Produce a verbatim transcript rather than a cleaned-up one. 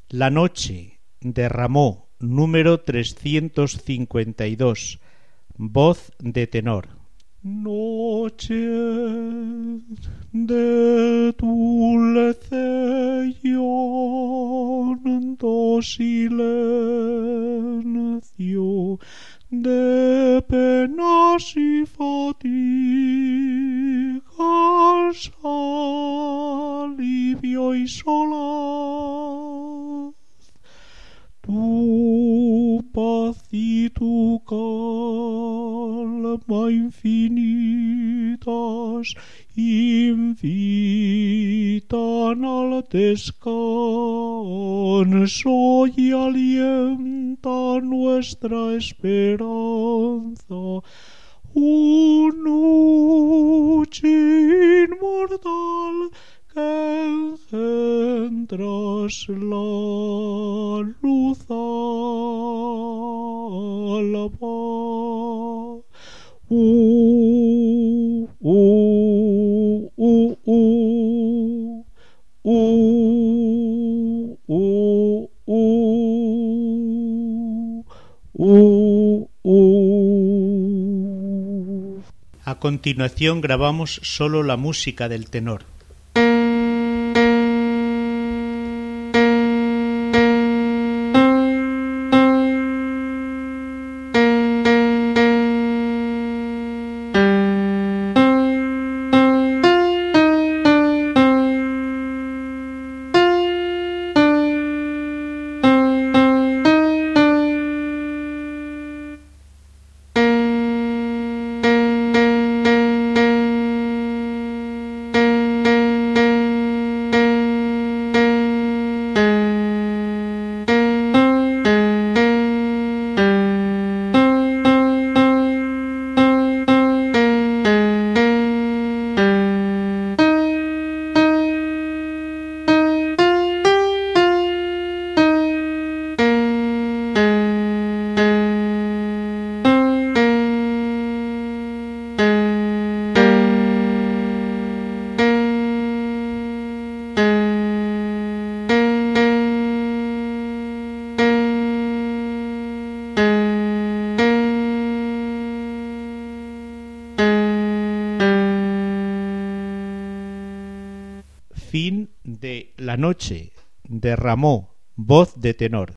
La noche derramó número trescientos cincuenta y dos, voz de tenor. Noche de dulce y hondo silencio, de penas y fatigas, alivio y solaz. Tu paz y tu calma infinitas invitan al descanso y alientan nuestra esperanza. Un noche inmortal que engendras la luz alba. Uh, uh, uh, uh, uh, uh, uh, uh. A continuación grabamos solo la música del tenor. Fin de La noche derramó, voz de tenor.